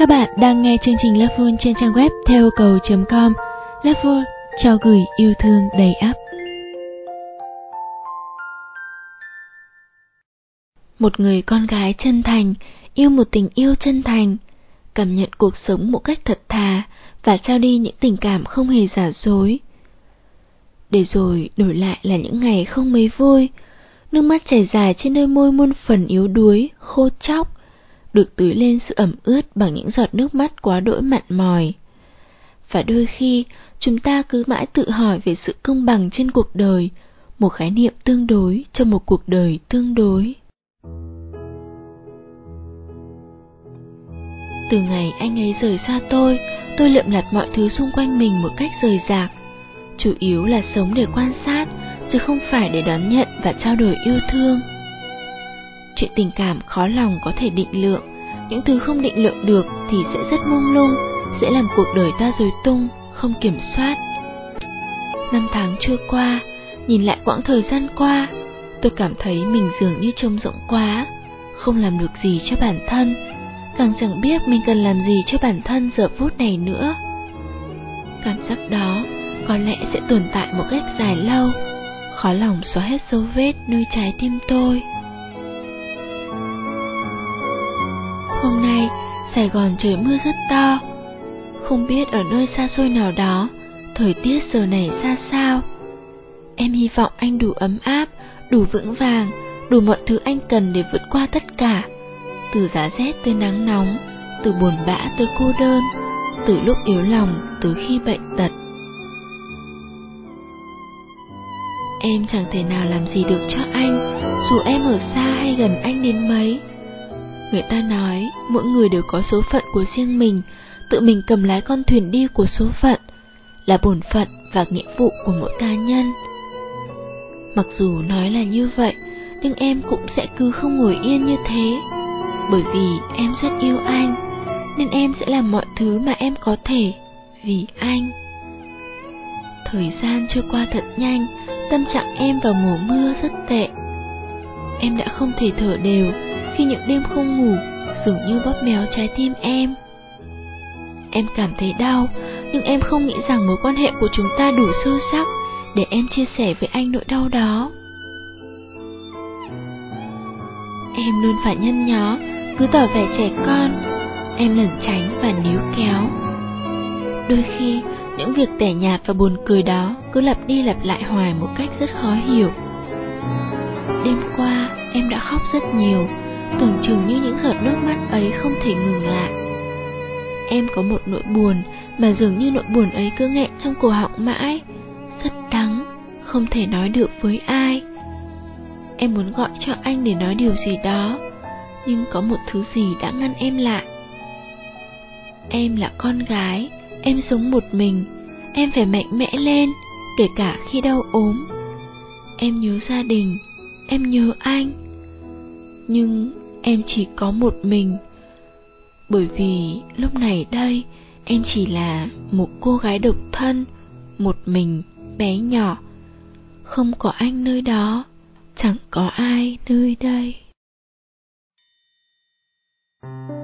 Các bạn đang nghe chương trình Loveful trên trang web theo cầu.com. Loveful cho gửi yêu thương đầy ắp. Một người con gái chân thành, yêu một tình yêu chân thành, cảm nhận cuộc sống một cách thật thà và trao đi những tình cảm không hề giả dối. Để rồi đổi lại là những ngày không mấy vui, nước mắt chảy dài trên đôi môi muôn phần yếu đuối, khô chóc, được tưới lên sự ẩm ướt bằng những giọt nước mắt quá đỗi mặn mòi. Và đôi khi, chúng ta cứ mãi tự hỏi về sự công bằng trên cuộc đời, một khái niệm tương đối cho một cuộc đời tương đối. Từ ngày anh ấy rời xa tôi lượm lặt mọi thứ xung quanh mình một cách rời rạc, chủ yếu là sống để quan sát, chứ không phải để đón nhận và trao đổi yêu thương. Chuyện tình cảm khó lòng có thể định lượng, những thứ không định lượng được thì sẽ rất mông lung, sẽ làm cuộc đời ta rối tung, không kiểm soát. 5 tháng trôi qua, nhìn lại quãng thời gian qua, tôi cảm thấy mình dường như trống rỗng quá, không làm được gì cho bản thân, càng chẳng biết mình cần làm gì cho bản thân giờ phút này nữa. Cảm giác đó có lẽ sẽ tồn tại một cách dài lâu, khó lòng xóa hết dấu vết nơi trái tim tôi. Hôm nay, Sài Gòn trời mưa rất to. Không biết ở nơi xa xôi nào đó, thời tiết giờ này ra sao. Em hy vọng anh đủ ấm áp, đủ vững vàng, đủ mọi thứ anh cần để vượt qua tất cả. Từ giá rét tới nắng nóng, từ buồn bã tới cô đơn, từ lúc yếu lòng tới khi bệnh tật. Em chẳng thể nào làm gì được cho anh, dù em ở xa hay gần anh đến mấy. Người ta nói mỗi người đều có số phận của riêng mình, tự mình cầm lái con thuyền đi của số phận, là bổn phận và nghĩa vụ của mỗi cá nhân. Mặc dù nói là như vậy, nhưng em cũng sẽ cứ không ngồi yên như thế. Bởi vì em rất yêu anh, nên em sẽ làm mọi thứ mà em có thể vì anh. Thời gian trôi qua thật nhanh, tâm trạng em vào mùa mưa rất tệ. Em đã không thể thở đều khi những đêm không ngủ dường như bóp méo trái tim em. Em cảm thấy đau, nhưng em không nghĩ rằng mối quan hệ của chúng ta đủ sâu sắc để em chia sẻ với anh nỗi đau đó. Em luôn phải nhăn nhó, cứ tỏ vẻ trẻ con. Em lẩn tránh và níu kéo. Đôi khi, những việc tẻ nhạt và buồn cười đó cứ lặp đi lặp lại hoài một cách rất khó hiểu. Đêm qua, em đã khóc rất nhiều, tưởng chừng như những giọt nước mắt ấy không thể ngừng lại. Em có một nỗi buồn mà dường như nỗi buồn ấy cứ nghẹn trong cổ họng mãi, rất đắng, không thể nói được với ai. Em muốn gọi cho anh để nói điều gì đó, nhưng có một thứ gì đã ngăn em lại. Em là con gái, em sống một mình, em phải mạnh mẽ lên, kể cả khi đau ốm. Em nhớ gia đình, em nhớ anh. Nhưng em chỉ có một mình, bởi vì lúc này đây em chỉ là một cô gái độc thân, một mình, bé nhỏ. Không có anh nơi đó, chẳng có ai nơi đây.